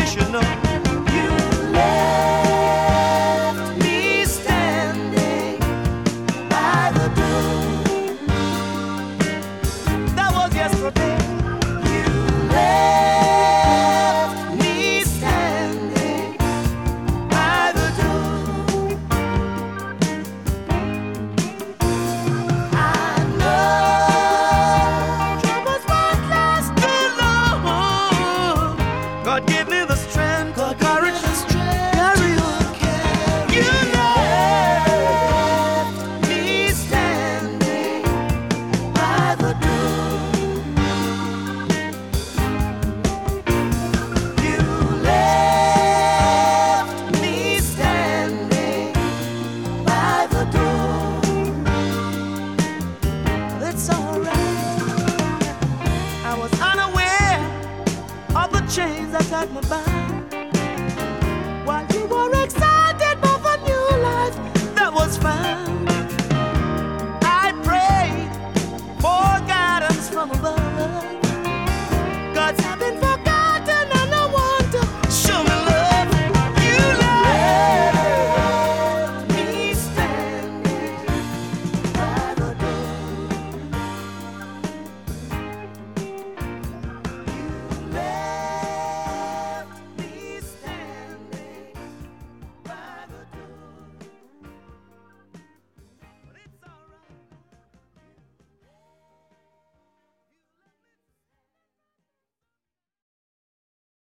should know. You left me standing by the door. That was yesterday. You left me standing by the door. I know troubles won't last too long. God give me the strength, the courage to carry on. You left me standing by the door. You left me standing by the door. It's alright. I was unaware of the chains that tied my back.